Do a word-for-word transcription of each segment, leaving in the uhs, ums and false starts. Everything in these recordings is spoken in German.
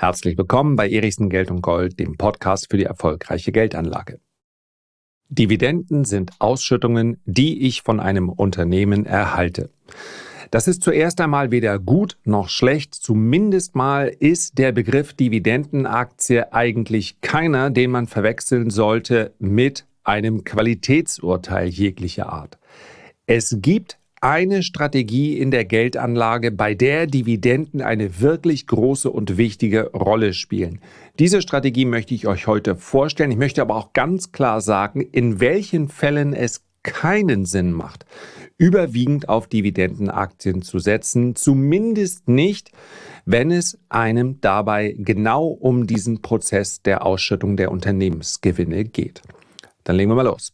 Herzlich willkommen bei Erichsen Geld und Gold, dem Podcast für die erfolgreiche Geldanlage. Dividenden sind Ausschüttungen, die ich von einem Unternehmen erhalte. Das ist zuerst einmal weder gut noch schlecht. Zumindest mal ist der Begriff Dividendenaktie eigentlich keiner, den man verwechseln sollte mit einem Qualitätsurteil jeglicher Art. Es gibt eine Strategie in der Geldanlage, bei der Dividenden eine wirklich große und wichtige Rolle spielen. Diese Strategie möchte ich euch heute vorstellen. Ich möchte aber auch ganz klar sagen, in welchen Fällen es keinen Sinn macht, überwiegend auf Dividendenaktien zu setzen. Zumindest nicht, wenn es einem dabei genau um diesen Prozess der Ausschüttung der Unternehmensgewinne geht. Dann legen wir mal los.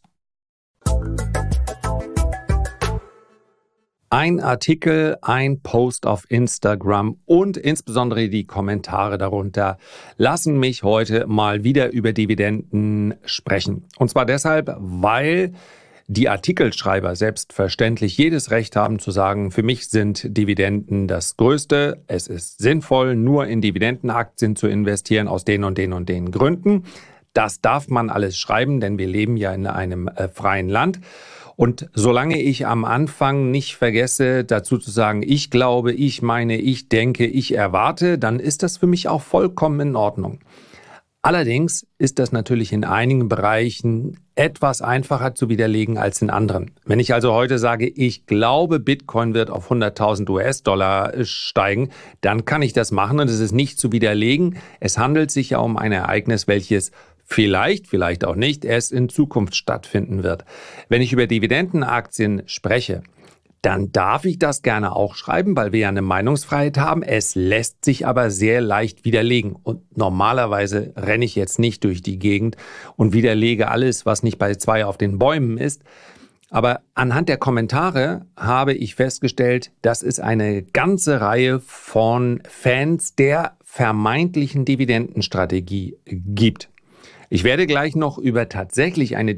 Ein Artikel, ein Post auf Instagram und insbesondere die Kommentare darunter lassen mich heute mal wieder über Dividenden sprechen. Und zwar deshalb, weil die Artikelschreiber selbstverständlich jedes Recht haben zu sagen, für mich sind Dividenden das Größte. Es ist sinnvoll, nur in Dividendenaktien zu investieren aus den und den und den Gründen. Das darf man alles schreiben, denn wir leben ja in einem äh, freien Land. Und solange ich am Anfang nicht vergesse, dazu zu sagen, ich glaube, ich meine, ich denke, ich erwarte, dann ist das für mich auch vollkommen in Ordnung. Allerdings ist das natürlich in einigen Bereichen etwas einfacher zu widerlegen als in anderen. Wenn ich also heute sage, ich glaube, Bitcoin wird auf hunderttausend US-Dollar steigen, dann kann ich das machen und es ist nicht zu widerlegen. Es handelt sich ja um ein Ereignis, welches vielleicht, vielleicht auch nicht, erst in Zukunft stattfinden wird. Wenn ich über Dividendenaktien spreche, dann darf ich das gerne auch schreiben, weil wir ja eine Meinungsfreiheit haben. Es lässt sich aber sehr leicht widerlegen. Und normalerweise renne ich jetzt nicht durch die Gegend und widerlege alles, was nicht bei zwei auf den Bäumen ist. Aber anhand der Kommentare habe ich festgestellt, dass es eine ganze Reihe von Fans der vermeintlichen Dividendenstrategie gibt. Ich werde gleich noch über tatsächlich eine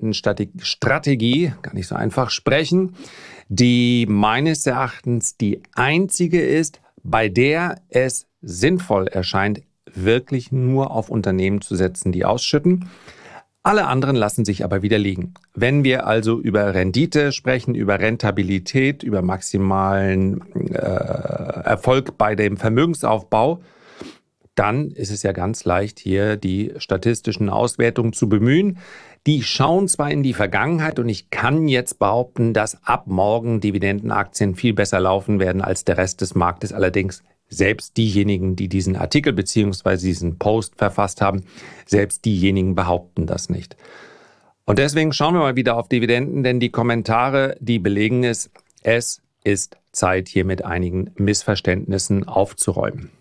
Dividendenstrategie, gar nicht so einfach, sprechen, die meines Erachtens die einzige ist, bei der es sinnvoll erscheint, wirklich nur auf Unternehmen zu setzen, die ausschütten. Alle anderen lassen sich aber widerlegen. Wenn wir also über Rendite sprechen, über Rentabilität, über maximalen äh, Erfolg bei dem Vermögensaufbau, dann ist es ja ganz leicht, hier die statistischen Auswertungen zu bemühen. Die schauen zwar in die Vergangenheit und ich kann jetzt behaupten, dass ab morgen Dividendenaktien viel besser laufen werden als der Rest des Marktes. Allerdings selbst diejenigen, die diesen Artikel bzw. diesen Post verfasst haben, selbst diejenigen behaupten das nicht. Und deswegen schauen wir mal wieder auf Dividenden, denn die Kommentare, die belegen es, es ist Zeit, hier mit einigen Missverständnissen aufzuräumen.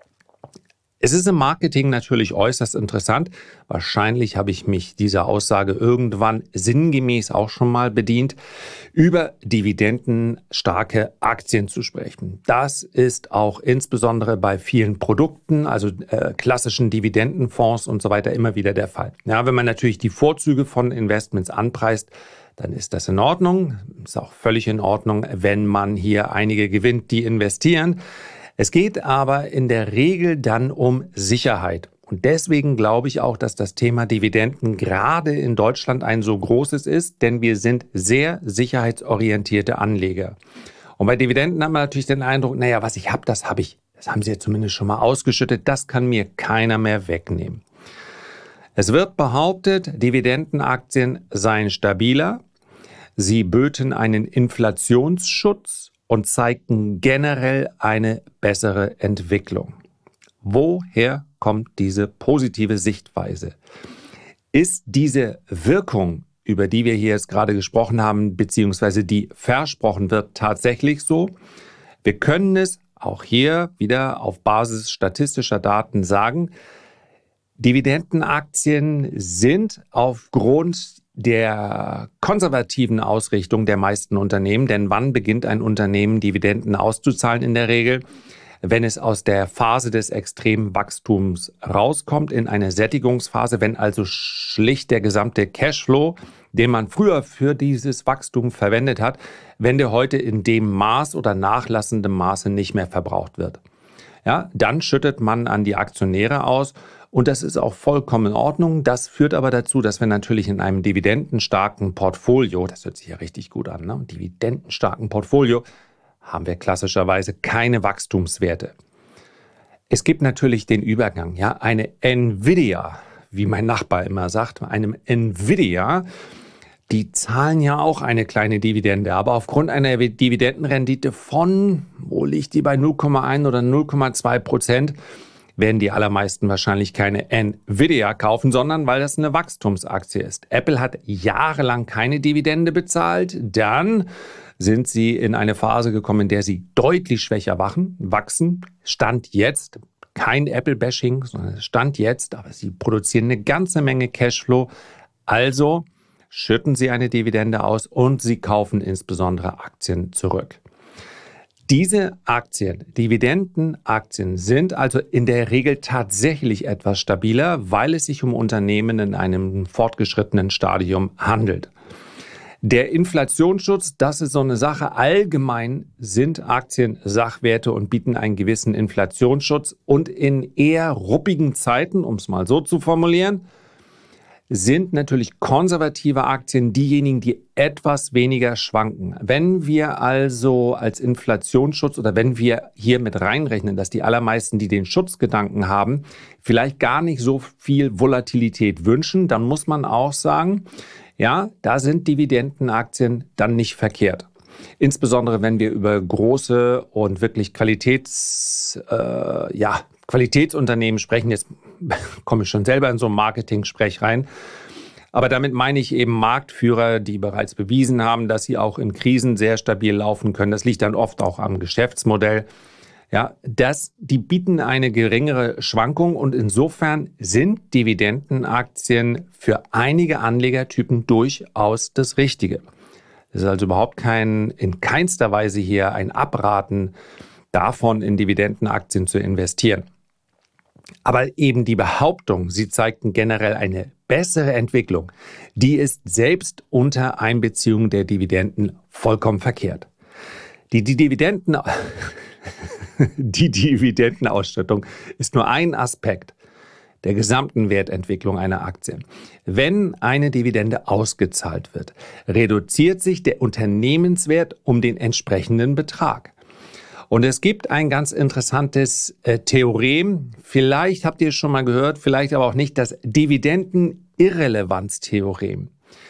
Es ist im Marketing natürlich äußerst interessant. Wahrscheinlich habe ich mich dieser Aussage irgendwann sinngemäß auch schon mal bedient, über dividendenstarke Aktien zu sprechen. Das ist auch insbesondere bei vielen Produkten, also äh, klassischen Dividendenfonds und so weiter, immer wieder der Fall. Ja, wenn man natürlich die Vorzüge von Investments anpreist, dann ist das in Ordnung. Ist auch völlig in Ordnung, wenn man hier einige gewinnt, die investieren. Es geht aber in der Regel dann um Sicherheit. Und deswegen glaube ich auch, dass das Thema Dividenden gerade in Deutschland ein so großes ist, denn wir sind sehr sicherheitsorientierte Anleger. Und bei Dividenden haben wir natürlich den Eindruck, naja, was ich habe, das habe ich. Das haben sie ja zumindest schon mal ausgeschüttet. Das kann mir keiner mehr wegnehmen. Es wird behauptet, Dividendenaktien seien stabiler. Sie böten einen Inflationsschutz und zeigten generell eine bessere Entwicklung. Woher kommt diese positive Sichtweise? Ist diese Wirkung, über die wir hier jetzt gerade gesprochen haben, beziehungsweise die versprochen wird, tatsächlich so? Wir können es auch hier wieder auf Basis statistischer Daten sagen, Dividendenaktien sind aufgrund der konservativen Ausrichtung der meisten Unternehmen, denn wann beginnt ein Unternehmen, Dividenden auszuzahlen in der Regel? Wenn es aus der Phase des extremen Wachstums rauskommt, in eine Sättigungsphase, wenn also schlicht der gesamte Cashflow, den man früher für dieses Wachstum verwendet hat, wenn der heute in dem Maß oder nachlassendem Maße nicht mehr verbraucht wird. ja, dann schüttet man an die Aktionäre aus. Und das ist auch vollkommen in Ordnung. Das führt aber dazu, dass wir natürlich in einem dividendenstarken Portfolio, das hört sich ja richtig gut an, ne? dividendenstarken Portfolio, haben wir klassischerweise keine Wachstumswerte. Es gibt natürlich den Übergang, ja, eine Nvidia, wie mein Nachbar immer sagt, einem Nvidia, die zahlen ja auch eine kleine Dividende, aber aufgrund einer Dividendenrendite von, wo liegt die bei null Komma eins oder null Komma zwei Prozent, werden die allermeisten wahrscheinlich keine Nvidia kaufen, sondern weil das eine Wachstumsaktie ist. Apple hat jahrelang keine Dividende bezahlt, dann sind sie in eine Phase gekommen, in der sie deutlich schwächer wachen, wachsen. Stand jetzt, kein Apple-Bashing, sondern Stand jetzt, aber sie produzieren eine ganze Menge Cashflow. Also schütten sie eine Dividende aus und sie kaufen insbesondere Aktien zurück. Diese Aktien, Dividendenaktien, sind also in der Regel tatsächlich etwas stabiler, weil es sich um Unternehmen in einem fortgeschrittenen Stadium handelt. Der Inflationsschutz, das ist so eine Sache. Allgemein sind Aktien Sachwerte und bieten einen gewissen Inflationsschutz. Und in eher ruppigen Zeiten, um es mal so zu formulieren, sind natürlich konservative Aktien diejenigen, die etwas weniger schwanken. Wenn wir also als Inflationsschutz oder wenn wir hier mit reinrechnen, dass die allermeisten, die den Schutzgedanken haben, vielleicht gar nicht so viel Volatilität wünschen, dann muss man auch sagen, ja, da sind Dividendenaktien dann nicht verkehrt. Insbesondere wenn wir über große und wirklich Qualitäts, äh, ja, Qualitätsunternehmen sprechen. Jetzt komme ich schon selber in so ein Marketing-Sprech rein. Aber damit meine ich eben Marktführer, die bereits bewiesen haben, dass sie auch in Krisen sehr stabil laufen können. Das liegt dann oft auch am Geschäftsmodell. Ja, das, die bieten eine geringere Schwankung und insofern sind Dividendenaktien für einige Anlegertypen durchaus das Richtige. Es ist also überhaupt kein, in keinster Weise hier ein Abraten davon, in Dividendenaktien zu investieren. Aber eben die Behauptung, sie zeigten generell eine bessere Entwicklung, die ist selbst unter Einbeziehung der Dividenden vollkommen verkehrt. Die, die, Dividenden, die Dividendenausschüttung ist nur ein Aspekt der gesamten Wertentwicklung einer Aktie. Wenn eine Dividende ausgezahlt wird, reduziert sich der Unternehmenswert um den entsprechenden Betrag. Und es gibt ein ganz interessantes äh, Theorem, vielleicht habt ihr es schon mal gehört, vielleicht aber auch nicht, das Dividendenirrelevanztheorem.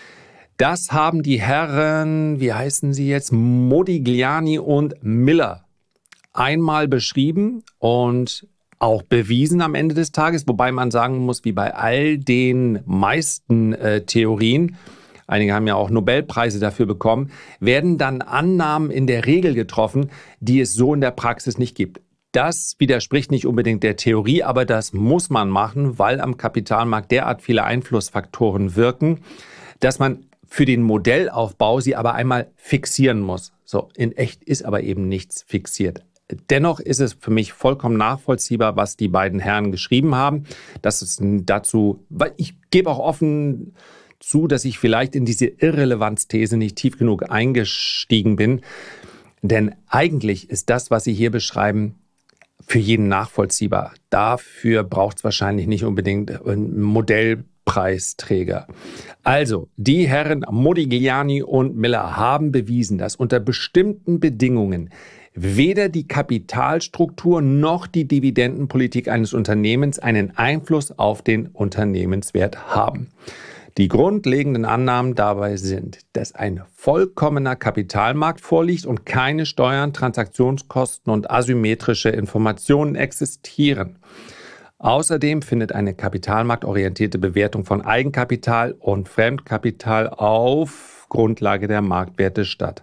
Das haben die Herren, wie heißen sie jetzt, Modigliani und Miller einmal beschrieben und auch bewiesen am Ende des Tages, wobei man sagen muss, wie bei all den meisten äh, Theorien, einige haben ja auch Nobelpreise dafür bekommen, werden dann Annahmen in der Regel getroffen, die es so in der Praxis nicht gibt. Das widerspricht nicht unbedingt der Theorie, aber das muss man machen, weil am Kapitalmarkt derart viele Einflussfaktoren wirken, dass man für den Modellaufbau sie aber einmal fixieren muss. So, in echt ist aber eben nichts fixiert. Dennoch ist es für mich vollkommen nachvollziehbar, was die beiden Herren geschrieben haben. Das ist dazu, weil ich gebe auch offen zu, dass ich vielleicht in diese Irrelevanzthese nicht tief genug eingestiegen bin. Denn eigentlich ist das, was Sie hier beschreiben, für jeden nachvollziehbar. Dafür braucht es wahrscheinlich nicht unbedingt einen Modellpreisträger. Also, die Herren Modigliani und Miller haben bewiesen, dass unter bestimmten Bedingungen weder die Kapitalstruktur noch die Dividendenpolitik eines Unternehmens einen Einfluss auf den Unternehmenswert haben. Die grundlegenden Annahmen dabei sind, dass ein vollkommener Kapitalmarkt vorliegt und keine Steuern, Transaktionskosten und asymmetrische Informationen existieren. Außerdem findet eine kapitalmarktorientierte Bewertung von Eigenkapital und Fremdkapital auf Grundlage der Marktwerte statt.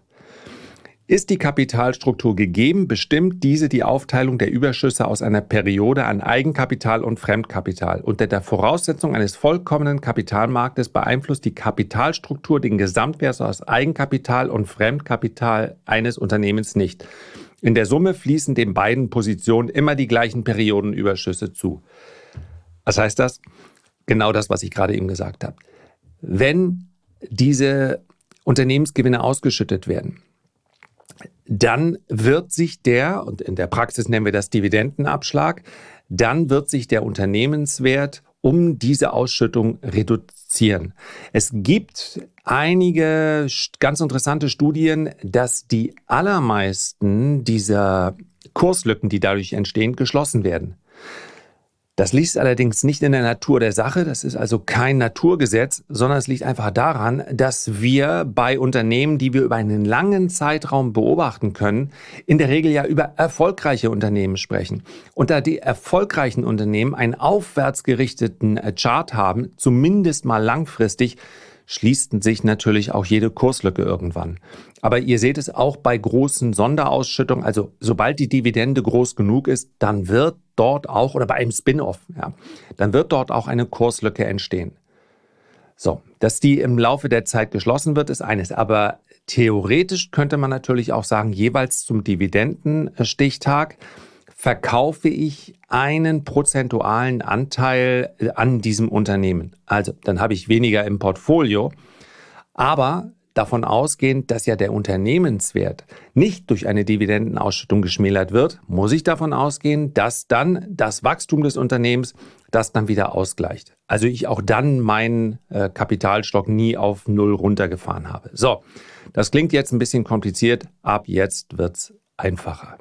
Ist die Kapitalstruktur gegeben, bestimmt diese die Aufteilung der Überschüsse aus einer Periode an Eigenkapital und Fremdkapital. Unter der Voraussetzung eines vollkommenen Kapitalmarktes beeinflusst die Kapitalstruktur den Gesamtwert aus Eigenkapital und Fremdkapital eines Unternehmens nicht. In der Summe fließen den beiden Positionen immer die gleichen Periodenüberschüsse zu. Was heißt das? Genau das, was ich gerade eben gesagt habe. Wenn diese Unternehmensgewinne ausgeschüttet werden, dann wird sich der, und in der Praxis nennen wir das Dividendenabschlag, dann wird sich der Unternehmenswert um diese Ausschüttung reduzieren. Es gibt einige ganz interessante Studien, dass die allermeisten dieser Kurslücken, die dadurch entstehen, geschlossen werden. Das liegt allerdings nicht in der Natur der Sache, das ist also kein Naturgesetz, sondern es liegt einfach daran, dass wir bei Unternehmen, die wir über einen langen Zeitraum beobachten können, in der Regel ja über erfolgreiche Unternehmen sprechen. Und da die erfolgreichen Unternehmen einen aufwärts gerichteten Chart haben, zumindest mal langfristig, schließt sich natürlich auch jede Kurslücke irgendwann. Aber ihr seht es auch bei großen Sonderausschüttungen, also sobald die Dividende groß genug ist, dann wird dort auch, oder bei einem Spin-off, ja, dann wird dort auch eine Kurslücke entstehen. So, dass die im Laufe der Zeit geschlossen wird, ist eines. Aber theoretisch könnte man natürlich auch sagen, jeweils zum Dividendenstichtag verkaufe ich einen prozentualen Anteil an diesem Unternehmen. Also dann habe ich weniger im Portfolio, aber davon ausgehend, dass ja der Unternehmenswert nicht durch eine Dividendenausschüttung geschmälert wird, muss ich davon ausgehen, dass dann das Wachstum des Unternehmens das dann wieder ausgleicht. Also ich auch dann meinen äh, Kapitalstock nie auf Null runtergefahren habe. So, das klingt jetzt ein bisschen kompliziert, ab jetzt wird's einfacher.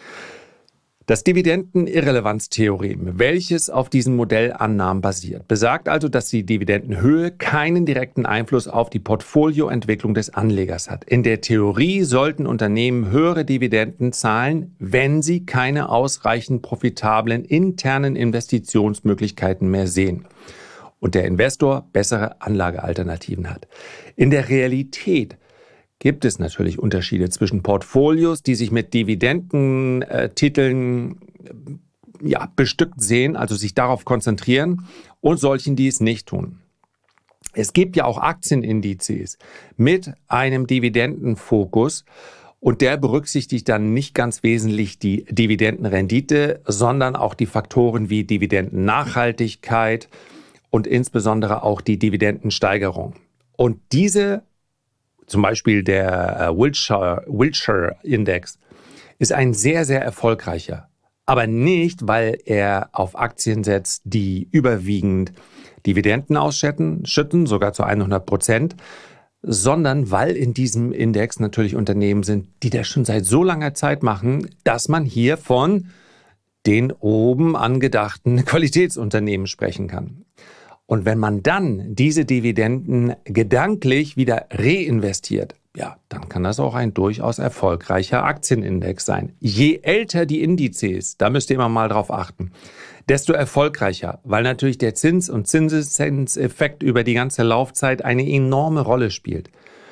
Das Dividendenirrelevanztheorem, welches auf diesen Modellannahmen basiert, besagt also, dass die Dividendenhöhe keinen direkten Einfluss auf die Portfolioentwicklung des Anlegers hat. In der Theorie sollten Unternehmen höhere Dividenden zahlen, wenn sie keine ausreichend profitablen internen Investitionsmöglichkeiten mehr sehen und der Investor bessere Anlagealternativen hat. In der Realität gibt es natürlich Unterschiede zwischen Portfolios, die sich mit Dividendentiteln äh, ja, bestückt sehen, also sich darauf konzentrieren, und solchen, die es nicht tun. Es gibt ja auch Aktienindizes mit einem Dividendenfokus, und der berücksichtigt dann nicht ganz wesentlich die Dividendenrendite, sondern auch die Faktoren wie Dividendennachhaltigkeit und insbesondere auch die Dividendensteigerung. Und diese Zum Beispiel der Wilshire, Wilshire Index ist ein sehr, sehr erfolgreicher. Aber nicht, weil er auf Aktien setzt, die überwiegend Dividenden ausschütten, schütten, sogar zu hundert Prozent, sondern weil in diesem Index natürlich Unternehmen sind, die das schon seit so langer Zeit machen, dass man hier von den oben angedachten Qualitätsunternehmen sprechen kann. Und wenn man dann diese Dividenden gedanklich wieder reinvestiert, ja, dann kann das auch ein durchaus erfolgreicher Aktienindex sein. Je älter die Indizes, da müsst ihr immer mal drauf achten, desto erfolgreicher, weil natürlich der Zins- und Zinseszinseffekt über die ganze Laufzeit eine enorme Rolle spielt.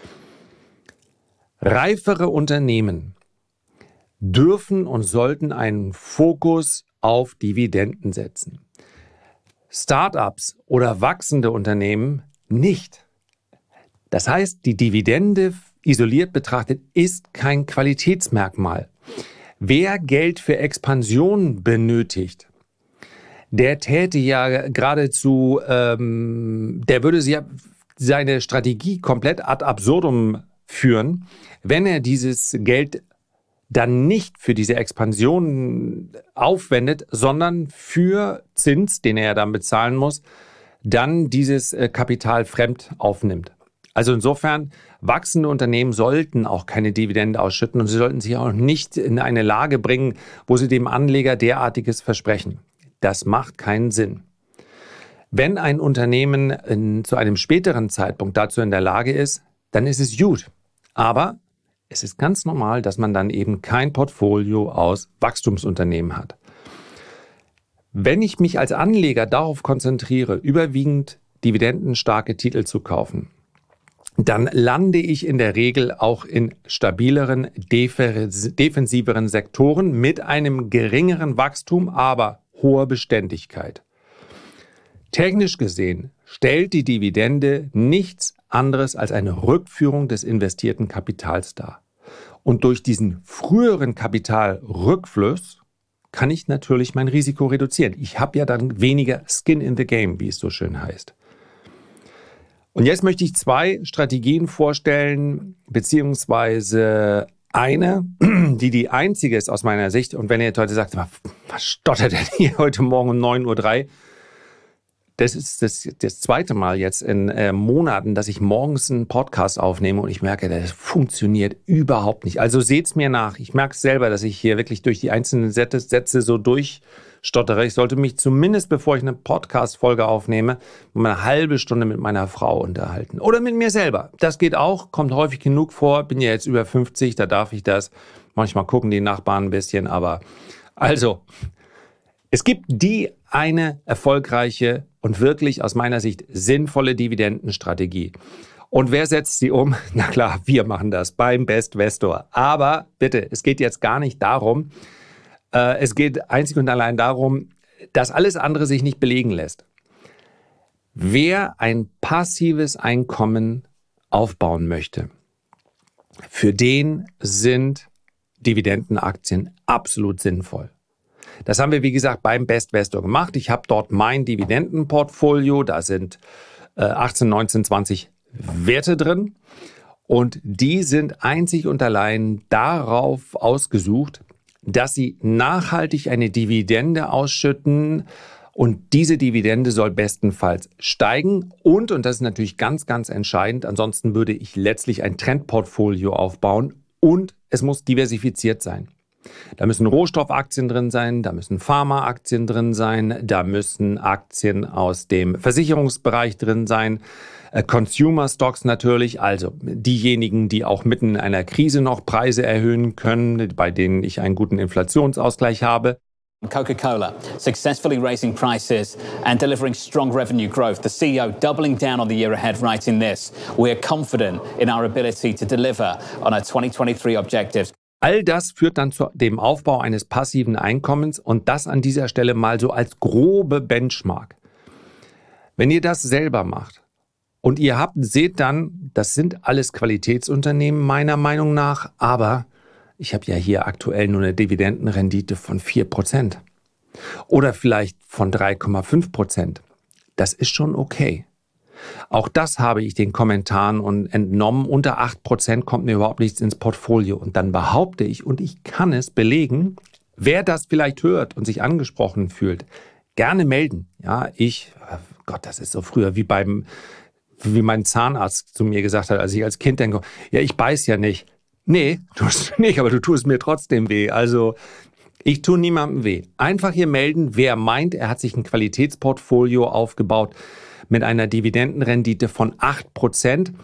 Reifere Unternehmen dürfen und sollten einen Fokus auf Dividenden setzen. Startups oder wachsende Unternehmen nicht. Das heißt, die Dividende isoliert betrachtet ist kein Qualitätsmerkmal. Wer Geld für Expansion benötigt, der täte ja geradezu, ähm, der würde ja seine Strategie komplett ad absurdum führen, wenn er dieses Geld dann nicht für diese Expansion aufwendet, sondern für Zins, den er dann bezahlen muss, dann dieses Kapital fremd aufnimmt. Also insofern, wachsende Unternehmen sollten auch keine Dividende ausschütten und sie sollten sich auch nicht in eine Lage bringen, wo sie dem Anleger derartiges versprechen. Das macht keinen Sinn. Wenn ein Unternehmen in, zu einem späteren Zeitpunkt dazu in der Lage ist, dann ist es gut. Aber es ist ganz normal, dass man dann eben kein Portfolio aus Wachstumsunternehmen hat. Wenn ich mich als Anleger darauf konzentriere, überwiegend dividendenstarke Titel zu kaufen, dann lande ich in der Regel auch in stabileren, defensiveren Sektoren mit einem geringeren Wachstum, aber hoher Beständigkeit. Technisch gesehen stellt die Dividende nichts anderes als eine Rückführung des investierten Kapitals dar. Und durch diesen früheren Kapitalrückfluss kann ich natürlich mein Risiko reduzieren. Ich habe ja dann weniger Skin in the Game, wie es so schön heißt. Und jetzt möchte ich zwei Strategien vorstellen, beziehungsweise eine, die die einzige ist aus meiner Sicht. Und wenn ihr jetzt heute sagt, was stottert denn hier heute Morgen um neun Uhr drei? Das ist das, das zweite Mal jetzt in äh, Monaten, dass ich morgens einen Podcast aufnehme und ich merke, das funktioniert überhaupt nicht. Also seht's mir nach. Ich merke selber, dass ich hier wirklich durch die einzelnen Sätze, Sätze so durchstottere. Ich sollte mich zumindest, bevor ich eine Podcast-Folge aufnehme, mal eine halbe Stunde mit meiner Frau unterhalten. Oder mit mir selber. Das geht auch, kommt häufig genug vor. Bin ja jetzt über fünfzig, da darf ich das. Manchmal gucken die Nachbarn ein bisschen, aber also, es gibt die eine erfolgreiche und wirklich aus meiner Sicht sinnvolle Dividendenstrategie. Und wer setzt sie um? Na klar, wir machen das beim Bestvestor. Aber bitte, es geht jetzt gar nicht darum, äh, es geht einzig und allein darum, dass alles andere sich nicht belegen lässt. Wer ein passives Einkommen aufbauen möchte, für den sind Dividendenaktien absolut sinnvoll. Das haben wir, wie gesagt, beim Bestvestor gemacht. Ich habe dort mein Dividendenportfolio, da sind äh, achtzehn, neunzehn, zwanzig Werte drin und die sind einzig und allein darauf ausgesucht, dass sie nachhaltig eine Dividende ausschütten und diese Dividende soll bestenfalls steigen und, und das ist natürlich ganz, ganz entscheidend, ansonsten würde ich letztlich ein Trendportfolio aufbauen und es muss diversifiziert sein. Da müssen Rohstoffaktien drin sein, da müssen Pharmaaktien drin sein, da müssen Aktien aus dem Versicherungsbereich drin sein, äh, Consumer Stocks natürlich, also diejenigen, die auch mitten in einer Krise noch Preise erhöhen können, bei denen ich einen guten Inflationsausgleich habe. Coca-Cola successfully raising prices and delivering strong revenue growth. The C E O doubling down on the year ahead, writing this: "We are confident in our ability to deliver on our twenty twenty-three objectives." All das führt dann zu dem Aufbau eines passiven Einkommens und das an dieser Stelle mal so als grobe Benchmark. Wenn ihr das selber macht und ihr habt, seht dann, das sind alles Qualitätsunternehmen meiner Meinung nach, aber ich habe ja hier aktuell nur eine Dividendenrendite von vier Prozent oder vielleicht von drei Komma fünf Prozent. Das ist schon okay. Auch das habe ich den Kommentaren und entnommen. Unter acht Prozent kommt mir überhaupt nichts ins Portfolio. Und dann behaupte ich, und ich kann es belegen, wer das vielleicht hört und sich angesprochen fühlt, gerne melden. Ja, ich, Gott, das ist so früher wie beim, wie mein Zahnarzt zu mir gesagt hat, als ich als Kind denke, ja, ich beiß ja nicht. Nee, tust du nicht, aber du tust mir trotzdem weh. Also ich tue niemandem weh. Einfach hier melden, wer meint, er hat sich ein Qualitätsportfolio aufgebaut mit einer Dividendenrendite von acht Prozent.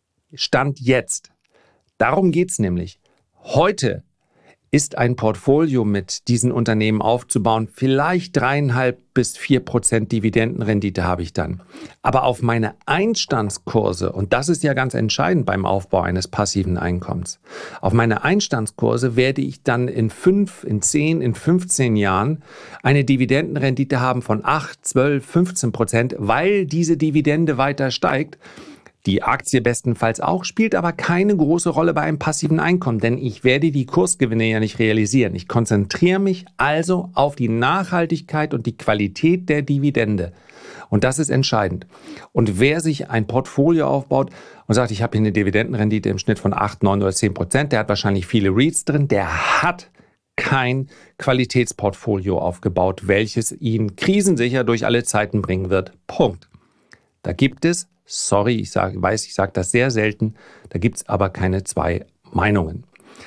Stand jetzt. Darum geht es nämlich. Heute ist ein Portfolio mit diesen Unternehmen aufzubauen. Vielleicht dreieinhalb bis vier Prozent Dividendenrendite habe ich dann. Aber auf meine Einstandskurse, und das ist ja ganz entscheidend beim Aufbau eines passiven Einkommens, auf meine Einstandskurse werde ich dann in fünf, in zehn, in fünfzehn Jahren eine Dividendenrendite haben von acht, zwölf, fünfzehn Prozent, weil diese Dividende weiter steigt. Die Aktie bestenfalls auch, spielt aber keine große Rolle bei einem passiven Einkommen, denn ich werde die Kursgewinne ja nicht realisieren. Ich konzentriere mich also auf die Nachhaltigkeit und die Qualität der Dividende. Und das ist entscheidend. Und wer sich ein Portfolio aufbaut und sagt, ich habe hier eine Dividendenrendite im Schnitt von acht, neun oder zehn Prozent, der hat wahrscheinlich viele REITs drin, der hat kein Qualitätsportfolio aufgebaut, welches ihn krisensicher durch alle Zeiten bringen wird. Punkt. Da gibt es Sorry, ich sage, weiß, ich sage das sehr selten, da gibt es aber keine zwei Meinungen.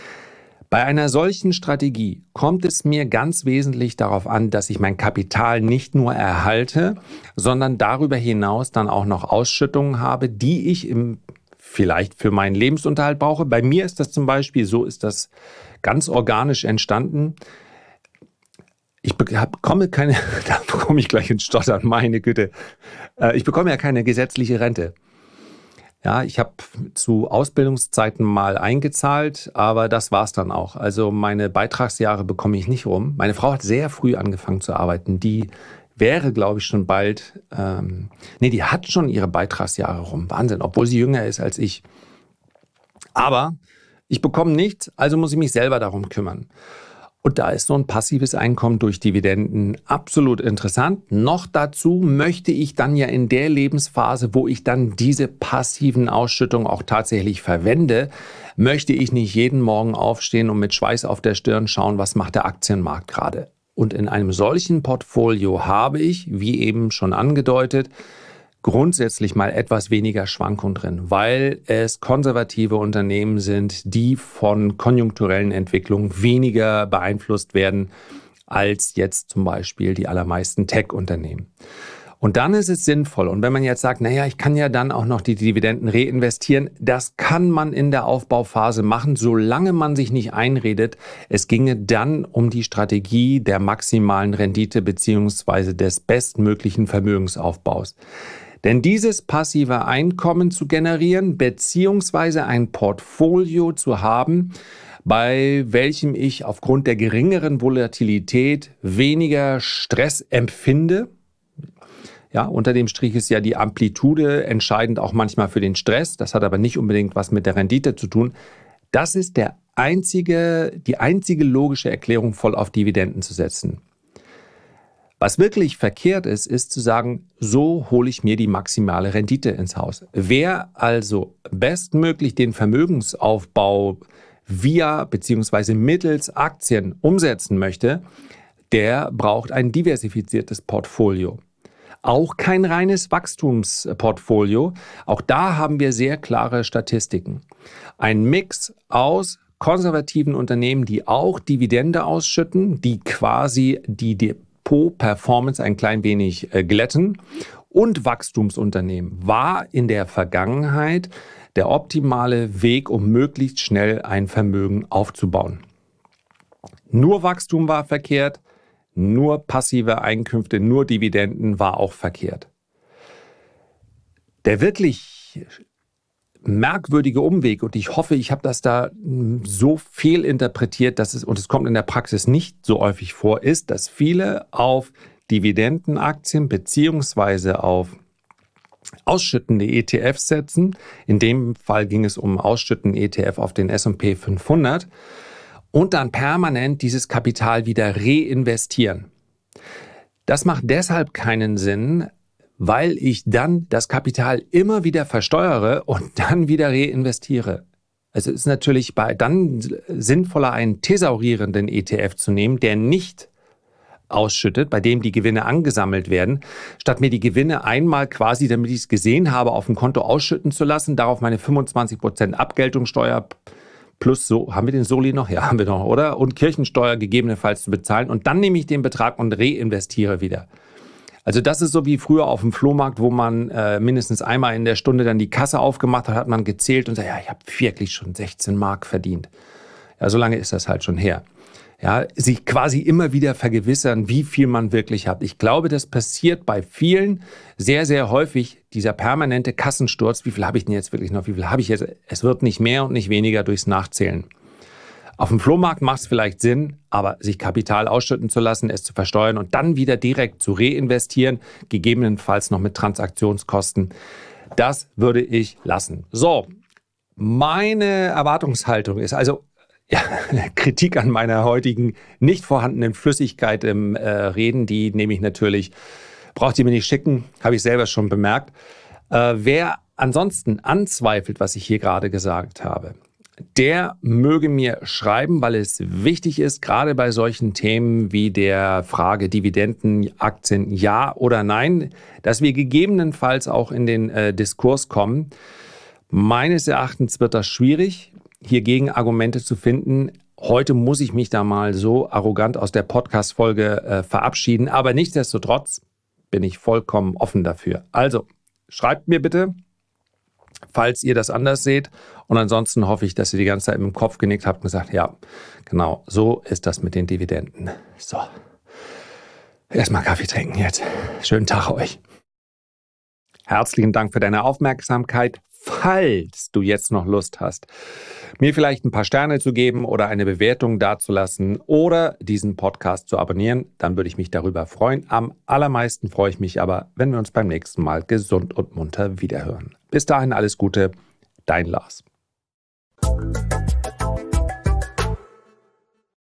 Bei einer solchen Strategie kommt es mir ganz wesentlich darauf an, dass ich mein Kapital nicht nur erhalte, sondern darüber hinaus dann auch noch Ausschüttungen habe, die ich im, vielleicht für meinen Lebensunterhalt brauche. Bei mir ist das zum Beispiel, so ist das ganz organisch entstanden. Ich bekomme keine, da bekomme ich gleich ins Stottern, meine Güte. Ich bekomme ja keine gesetzliche Rente. Ja, ich habe zu Ausbildungszeiten mal eingezahlt, aber das war's dann auch. Also meine Beitragsjahre bekomme ich nicht rum. Meine Frau hat sehr früh angefangen zu arbeiten. Die wäre, glaube ich, schon bald, ähm, nee, die hat schon ihre Beitragsjahre rum. Wahnsinn, obwohl sie jünger ist als ich. Aber ich bekomme nichts, also muss ich mich selber darum kümmern. Und da ist so ein passives Einkommen durch Dividenden absolut interessant. Noch dazu möchte ich dann ja in der Lebensphase, wo ich dann diese passiven Ausschüttungen auch tatsächlich verwende, möchte ich nicht jeden Morgen aufstehen und mit Schweiß auf der Stirn schauen, was macht der Aktienmarkt gerade. Und in einem solchen Portfolio habe ich, wie eben schon angedeutet, grundsätzlich mal etwas weniger Schwankung drin, weil es konservative Unternehmen sind, die von konjunkturellen Entwicklungen weniger beeinflusst werden als jetzt zum Beispiel die allermeisten Tech-Unternehmen. Und dann ist es sinnvoll. Und wenn man jetzt sagt, naja, ich kann ja dann auch noch die Dividenden reinvestieren, das kann man in der Aufbauphase machen, solange man sich nicht einredet, es ginge dann um die Strategie der maximalen Rendite bzw. des bestmöglichen Vermögensaufbaus. Denn dieses passive Einkommen zu generieren bzw. ein Portfolio zu haben, bei welchem ich aufgrund der geringeren Volatilität weniger Stress empfinde. Ja, unter dem Strich ist ja die Amplitude entscheidend auch manchmal für den Stress. Das hat aber nicht unbedingt was mit der Rendite zu tun. Das ist der einzige, die einzige logische Erklärung, voll auf Dividenden zu setzen. Was wirklich verkehrt ist, ist zu sagen, so hole ich mir die maximale Rendite ins Haus. Wer also bestmöglich den Vermögensaufbau via bzw. mittels Aktien umsetzen möchte, der braucht ein diversifiziertes Portfolio. Auch kein reines Wachstumsportfolio. Auch da haben wir sehr klare Statistiken. Ein Mix aus konservativen Unternehmen, die auch Dividende ausschütten, die quasi die Depot-Performance ein klein wenig äh, glätten, und Wachstumsunternehmen war in der Vergangenheit der optimale Weg, um möglichst schnell ein Vermögen aufzubauen. Nur Wachstum war verkehrt. Nur passive Einkünfte, nur Dividenden war auch verkehrt. Der wirklich merkwürdige Umweg, und ich hoffe, ich habe das da so fehlinterpretiert, dass es, und es kommt in der Praxis nicht so häufig vor, ist, dass viele auf Dividendenaktien bzw. auf ausschüttende E T Fs setzen. In dem Fall ging es um ausschüttende E T F auf den S und P fünfhundert. Und dann permanent dieses Kapital wieder reinvestieren. Das macht deshalb keinen Sinn, weil ich dann das Kapital immer wieder versteuere und dann wieder reinvestiere. Also es ist natürlich bei, dann sinnvoller, einen thesaurierenden E T F zu nehmen, der nicht ausschüttet, bei dem die Gewinne angesammelt werden, statt mir die Gewinne einmal quasi, damit ich es gesehen habe, auf dem Konto ausschütten zu lassen, darauf meine fünfundzwanzig Prozent Abgeltungssteuer plus, so, haben wir den Soli noch? Ja, haben wir noch, oder? Und Kirchensteuer gegebenenfalls zu bezahlen. Und dann nehme ich den Betrag und reinvestiere wieder. Also das ist so wie früher auf dem Flohmarkt, wo man äh, mindestens einmal in der Stunde dann die Kasse aufgemacht hat, hat man gezählt und sagt, ja, ich habe wirklich schon sechzehn Mark verdient. Ja, so lange ist das halt schon her. Ja, sich quasi immer wieder vergewissern, wie viel man wirklich hat. Ich glaube, das passiert bei vielen sehr, sehr häufig, dieser permanente Kassensturz. Wie viel habe ich denn jetzt wirklich noch? Wie viel habe ich jetzt? Es wird nicht mehr und nicht weniger durchs Nachzählen. Auf dem Flohmarkt macht es vielleicht Sinn, aber sich Kapital ausschütten zu lassen, es zu versteuern und dann wieder direkt zu reinvestieren, gegebenenfalls noch mit Transaktionskosten, das würde ich lassen. So, meine Erwartungshaltung ist also, ja, Kritik an meiner heutigen nicht vorhandenen Flüssigkeit im äh, Reden, die nehme ich natürlich, braucht ihr mir nicht schicken, habe ich selber schon bemerkt. Äh, wer ansonsten anzweifelt, was ich hier gerade gesagt habe, der möge mir schreiben, weil es wichtig ist, gerade bei solchen Themen wie der Frage Dividenden, Aktien, ja oder nein, dass wir gegebenenfalls auch in den äh, Diskurs kommen. Meines Erachtens wird das schwierig, hier Gegenargumente zu finden. Heute muss ich mich da mal so arrogant aus der Podcast-Folge äh, verabschieden. Aber nichtsdestotrotz bin ich vollkommen offen dafür. Also, schreibt mir bitte, falls ihr das anders seht. Und ansonsten hoffe ich, dass ihr die ganze Zeit im Kopf genickt habt und gesagt, ja, genau, so ist das mit den Dividenden. So, erstmal Kaffee trinken jetzt. Schönen Tag euch. Herzlichen Dank für deine Aufmerksamkeit. Falls du jetzt noch Lust hast, mir vielleicht ein paar Sterne zu geben oder eine Bewertung dazulassen oder diesen Podcast zu abonnieren, dann würde ich mich darüber freuen. Am allermeisten freue ich mich aber, wenn wir uns beim nächsten Mal gesund und munter wiederhören. Bis dahin alles Gute, dein Lars.